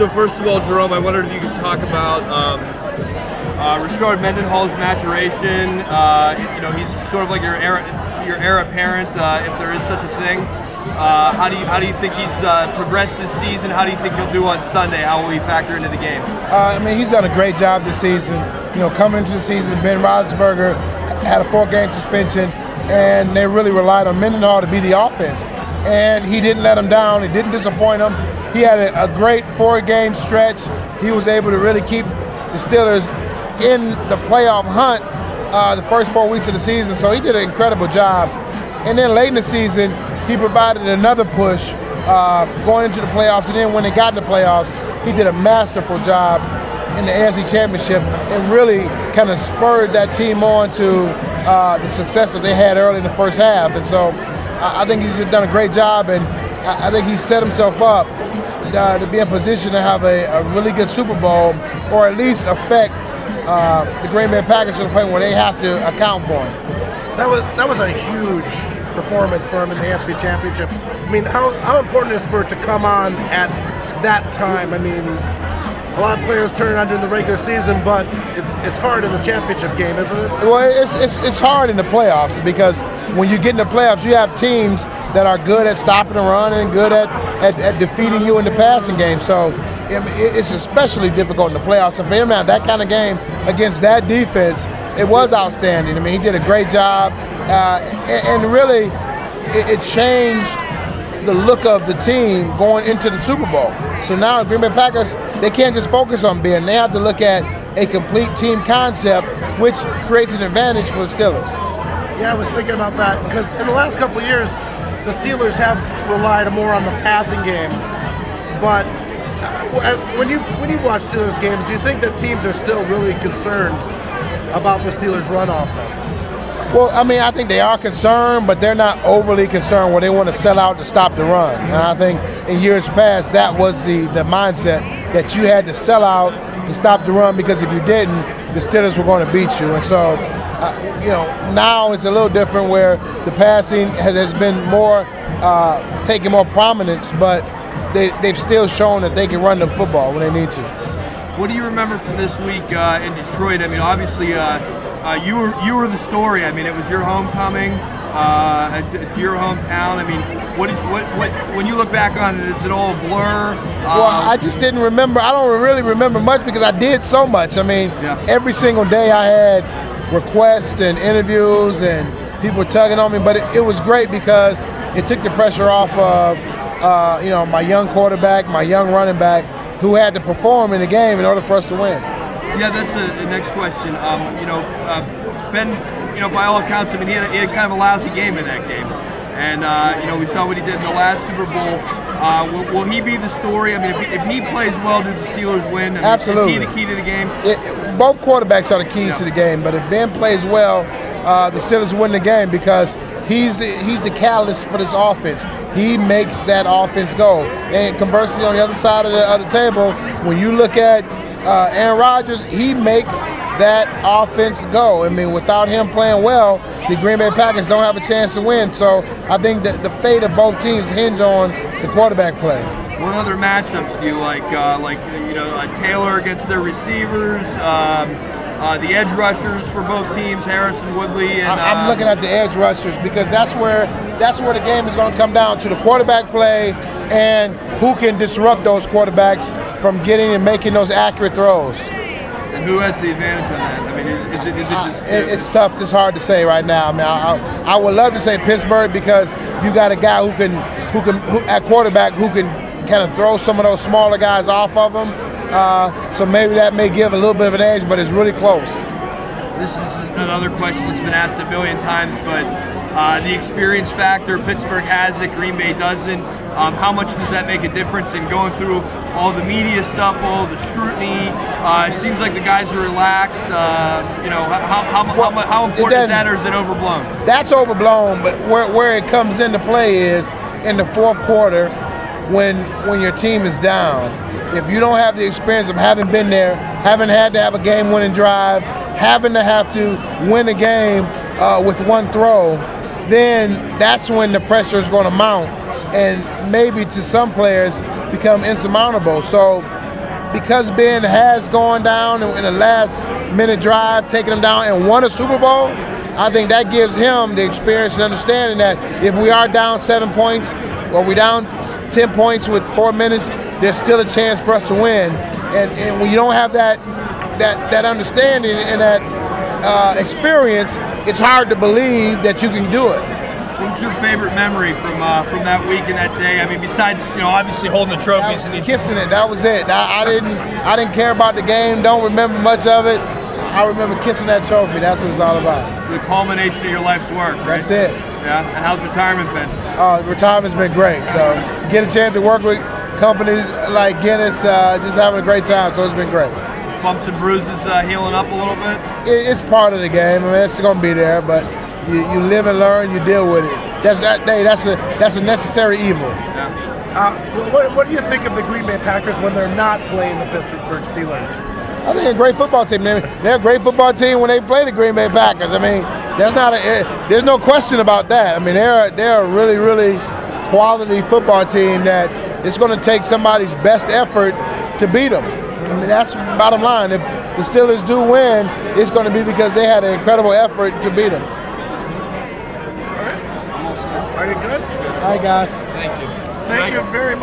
So first of all, Jerome, I wondered if you could talk about Rashard Mendenhall's maturation. He's sort of like your heir apparent, if there is such a thing. How do you think he's progressed this season? How do you think he'll do on Sunday? How will he factor into the game? He's done a great job this season. Coming into the season, Ben Roethlisberger had a 4-game suspension, and they really relied on Mendenhall to be the offense. And he didn't let them down. He didn't disappoint them. He had a great 4-game stretch. He was able to really keep the Steelers in the playoff hunt the first 4 weeks of the season. So he did an incredible job. And then late in the season, he provided another push going into the playoffs. And then when they got in the playoffs, he did a masterful job in the AFC Championship and really kind of spurred that team on to the success that they had early in the first half. And so I think he's done a great job, and I think he's set himself up to be in position to have a really good Super Bowl, or at least affect the Green Bay Packers to the point where they have to account for him. That was a huge performance for him in the AFC Championship. I mean, how important is it for it to come on at that time? I mean, a lot of players turn it on during the regular season, but it's hard in the championship game, isn't it? Well, it's hard in the playoffs, because when you get in the playoffs, you have teams that are good at stopping the run and good at defeating you in the passing game. So it's especially difficult in the playoffs. And for him to have that kind of game against that defense, it was outstanding. I mean, he did a great job, and really it changed the look of the team going into the Super Bowl. So now Green Bay Packers, they can't just focus on Ben. They have to look at a complete team concept, which creates an advantage for the Steelers. Yeah, I was thinking about that, because in the last couple of years, the Steelers have relied more on the passing game. But when you watch Steelers games, do you think that teams are still really concerned about the Steelers' run offense? Well, I mean, I think they are concerned, but they're not overly concerned where they want to sell out to stop the run. And I think in years past, that was the mindset, that you had to sell out to stop the run, because if you didn't, the Steelers were going to beat you. And so, now it's a little different, where the passing has been more, taking more prominence, but they've still shown that they can run the football when they need to. What do you remember from this week in Detroit? I mean, obviously, you were the story. I mean, it was your homecoming. It's your hometown. I mean, what when you look back on it, is it all a blur? Well, I just didn't remember. I don't really remember much, because I did so much. I mean, Every single day I had requests and interviews and people tugging on me, but it was great, because it took the pressure off of my young quarterback, my young running back, who had to perform in the game in order for us to win. Yeah, that's the next question. Ben, by all accounts, I mean, he had kind of a lousy game in that game. And, we saw what he did in the last Super Bowl. Will he be the story? I mean, if he plays well, do the Steelers win? I mean, Absolutely. Is he the key to the game? Both quarterbacks are the keys to the game, but if Ben plays well, the Steelers win the game, because he's the catalyst for this offense. He makes that offense go. And conversely, on the other side of the table, when you look at Aaron Rodgers, he makes that offense go. I mean, without him playing well, the Green Bay Packers don't have a chance to win. So I think that the fate of both teams hinge on the quarterback play. What other matchups do you like? Taylor against their receivers, the edge rushers for both teams, Harrison, Woodley, and I'm looking at the edge rushers, because that's where the game is going to come down to, the quarterback play and who can disrupt those quarterbacks from getting and making those accurate throws. And who has the advantage on that? I mean, is it just? It's tough. It's hard to say right now. I mean, I would love to say Pittsburgh, because you got a guy who at quarterback who can kind of throw some of those smaller guys off of him. So maybe that may give a little bit of an edge, but it's really close. This is another question that's been asked a million times, but the experience factor, Pittsburgh has it, Green Bay doesn't. How much does that make a difference in going through all the media stuff, all the scrutiny? It seems like the guys are relaxed. How important is that, or is it overblown? That's overblown, but where it comes into play is in the fourth quarter, when your team is down. If you don't have the experience of having been there, having had to have a game-winning drive, having to have to win a game with one throw, then that's when the pressure is going to mount and maybe to some players become insurmountable. So because Ben has gone down in the last minute drive, taken them down and won a Super Bowl, I think that gives him the experience and understanding that if we are down 7 points or we down 10 points with 4 minutes, there's still a chance for us to win. And when you don't have that understanding and that experience, it's hard to believe that you can do it. What's your favorite memory from that week and that day? I mean, besides obviously holding the trophies and kissing it, that was it. I didn't care about the game. Don't remember much of it. I remember kissing that trophy. That's what it's all about. The culmination of your life's work. Right? That's it. Yeah. And how's retirement been? Retirement's been great. So get a chance to work with companies like Guinness, just having a great time. So it's been great. Bumps and bruises healing up a little bit? It's part of the game. I mean, it's going to be there, but you live and learn, you deal with it. That's a necessary evil. Yeah. What do you think of the Green Bay Packers when they're not playing the Pittsburgh Steelers? I think a great football team. They're a great football team when they play the Green Bay Packers. I mean, there's no question about that. I mean, they're a really, really quality football team that it's going to take somebody's best effort to beat them. I mean, that's bottom line. If the Steelers do win, it's going to be because they had an incredible effort to beat them. All right. Are you good? All right, guys. Thank you. Thank you very much.